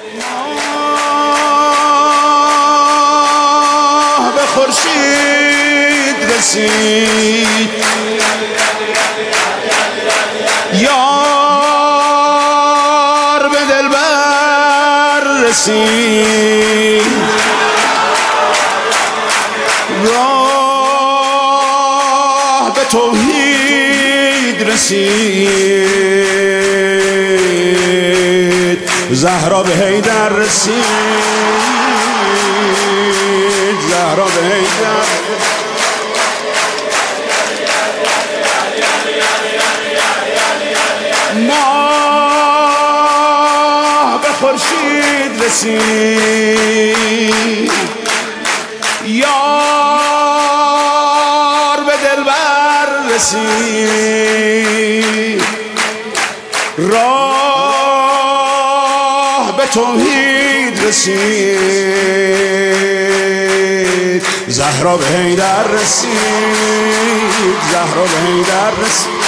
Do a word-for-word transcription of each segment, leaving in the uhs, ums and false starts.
ماه به خورشید رسید، یار به دلبر رسید، راه به توحید رسید، زهرا به حیدر رسید، زهرا به حیدر. ماه به خورشید رسید، یار به دلبر رسید، راه به توحید رسید، زهرا به حیدر رسید، زهرا به حیدر رسید.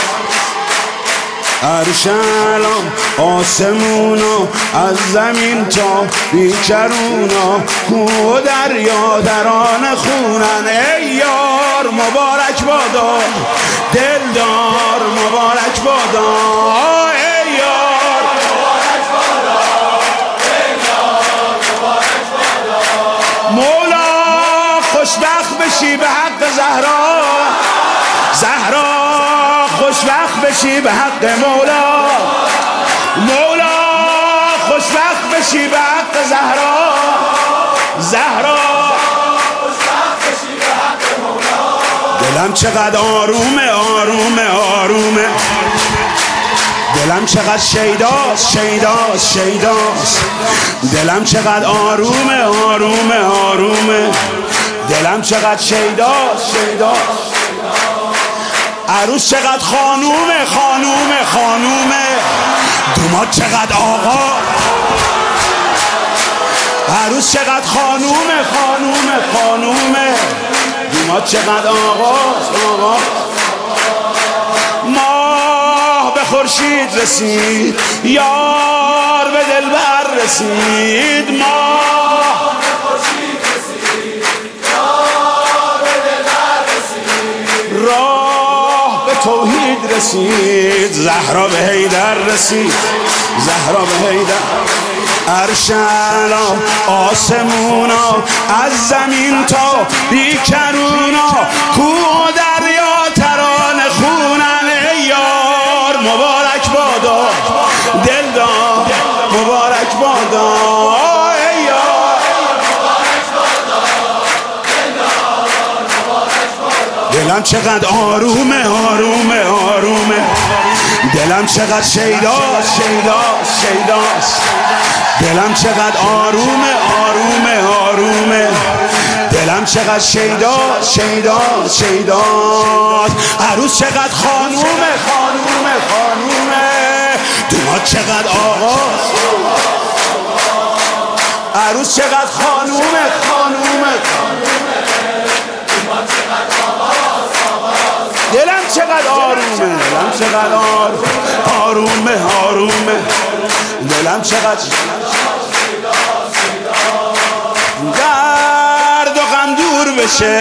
عرش الان آسمونا از زمین تا بیکرونا، کوه و دریا دران خونن. ای یار مبارک بادا، دلدار مبارک بادا، ای یار مبارک بادا، دلدار مبارک بادا. مولا خوشبخت بشی به حق زهرا، زهرا خوشبخت بشی به حق مولا، مولا خوشبخت بشی به حق زهرا، زهرا خوشبخت بشی به حق مولا. دلم چقدر آرومه آرومه آرومه، دلم چقدر شیداست شیداست شیداست، دلم چقدر آرومه آرومه آرومه، دلم چقدر شیداست شیداست. عروس چقدر خانومه خانومه خانومه، دوماد چقدر آقا. عروس چقدر خانومه خانومه خانومه، دوماد چقدر آقا آقا. ماه به خورشید رسید، یار به دلبر رسید، ماه به خورشید رسید، یار به دلبر رسید، راه توحید رسید، زهرا به حیدر رسید، زهرا به حیدر. عرش الان آسمونا از زمین تا بیکرونا، کوه و دریا ترانه خونن. ای یار مبارک بادا، دلدار مبارک بادا، ای یار مبارک بادا، دلدار مبارک بادا. دلم چقدر آرومه آرومه آرومه، دلم چقدر شیداست شیداست شیداست، دلم چقدر آرومه آرومه آرومه، دلم چقدر شیداست شیداست شیداست. عروس چقدر خانومه خانومه خانومه، دوماد چقدر آقاست. عروس چقدر خانومه خانومه خانومه، دوماد چقدر آقاست آقاست. دلم چقدر آرومه، دلم چقدر آرومه آرومه آرومه، دلم چقدر درد و غم دور بشه،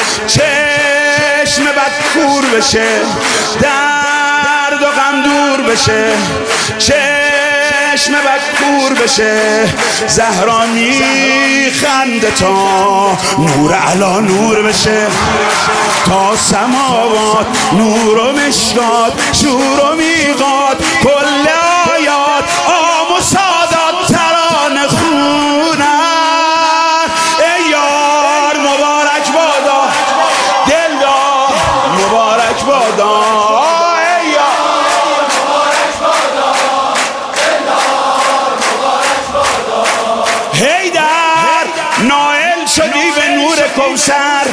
چشم بد کور بشه، درد و غم دور بشه، چشم بد کور بشه. زهرا میخنده تا نور علا نور بشه، تا سماوات نور و مشکات شور و میقات، کل آیات آم و سادات ترانه خونن. ای یار مبارک بادا، دلدار مبارک بادا، ای یار مبارک بادا، دلدار مبارک بادا. حیدر نائل شدی به نور کوثر،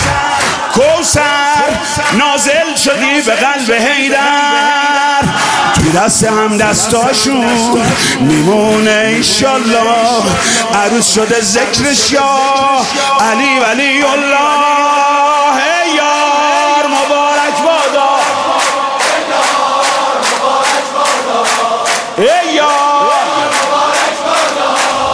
کوثر نازل شدی به قلب حیدر، توی دست هم دستاشون میمونه ایشالله. عروس شده ذکرش یا علی ولی الله. ای یار مبارک بادا، ای یار مبارک بادا،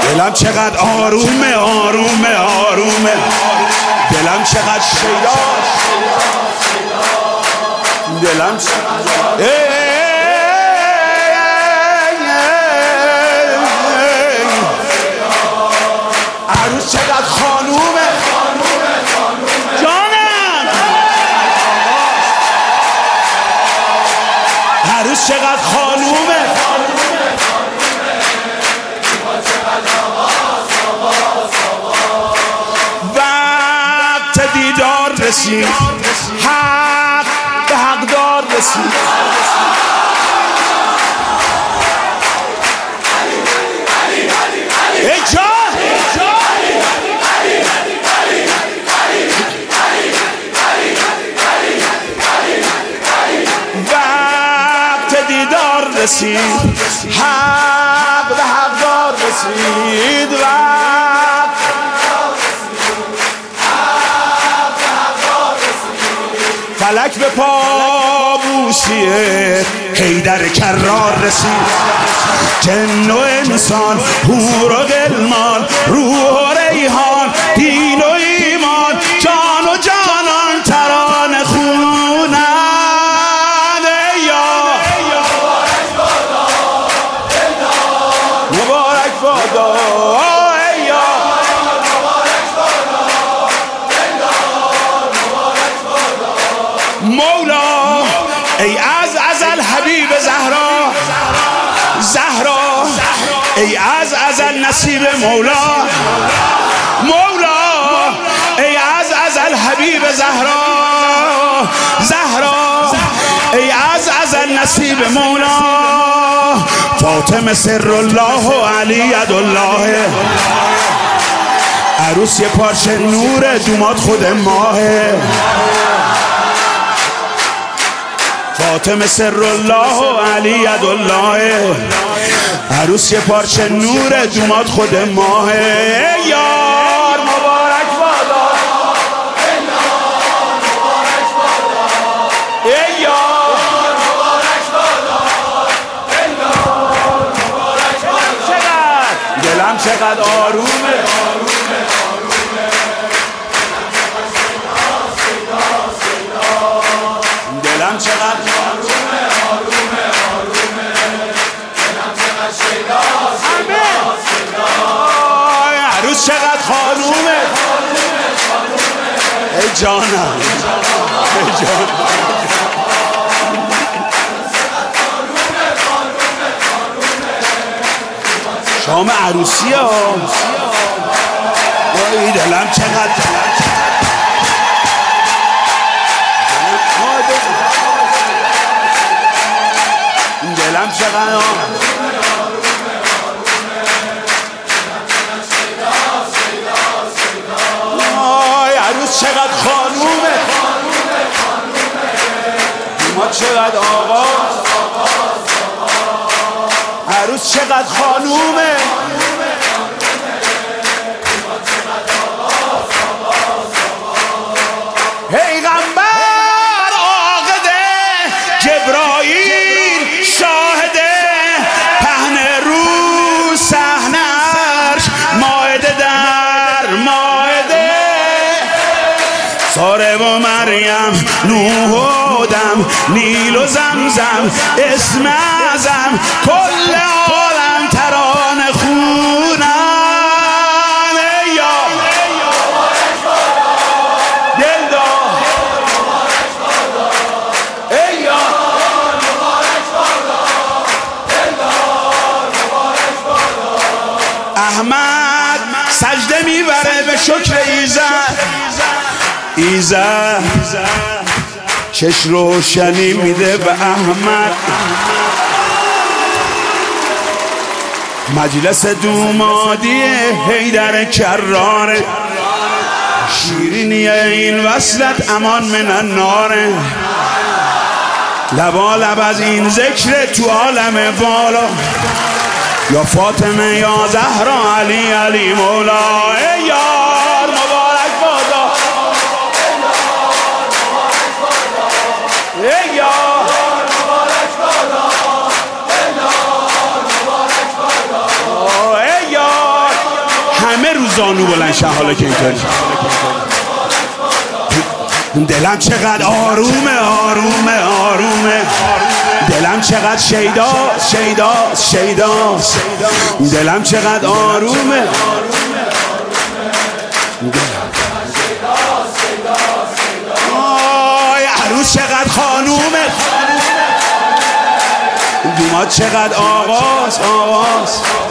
دلم چقدر آرومه آرومه آرومه، دلم چقدر شیداست، دلم چقدر عروس چقدر خانومه جانم، عروس چقدر خانومه، وقت دیدار رسید، حق به حقدار رسید، ای جان وقت دیدار رسید، حق به حقدار رسید، وقت فلک به پابوسیه حیدر کرار رسید، جن و انسان حور و غلمان روح و ریحان دین و ایمان جان و جانان ترانه خونن مبارک بادا مولا ای از ازل حبیب زهرا، زهرا ای از ازل نصیب مولا، مولا ای از ازل حبیب زهرا، زهرا ای از ازل نصیب مولا، فاطمه سر الله و علی یدالله، عروس یه پارچه نور دوماد خود ماهه، فاطمه سر الله و علی یدالله، عروس یه پارچه نور دوماد خود ماهه، یار مبارک بادا، ای یار مبارک بادا، چقدر دلم چقدر آرومه، دلم چقدر آرومه آرومه آرومه، دلم چقدر شیداست شیداست شیداست، عروس چقدر خانومه ای جانم ای جانم، شام عروسی ها، ای دلم چقدر دلم چقدر آی عروس چقدر خانومه، ما چقدر آقا، عروس چقدر خانومه، پیغمبر عاقده جبرائیل شاهده، پهن رو صحنه‌اش مائده در مائده، ساره و مریم نوح و دم نیل و زمزم اسم اعظم کل عالم ترانه خونن، یا دلدار ای یا احمد سجده میبره به شکر ایزد، ایزد چش روشنی میده به احمد، مجلس دومادی حیدر کرار، شیرینی این وصلت امان من النار، لبا لب از این ذکر تو عالم بالا، یا فاطمه یا زهرا علی علی مولا، ای یار مبارک بادا، ای یار مبارک بادا، ای یار زانو بلند شه حالا که اینطوری. دلم چقدر آرومه آرومه آرومه، دلم چقدر شیدا شیدا شیدا، دلم چقدر آرومه، آی عروس چقدر خانومه، دومات چقدر آواز آواز.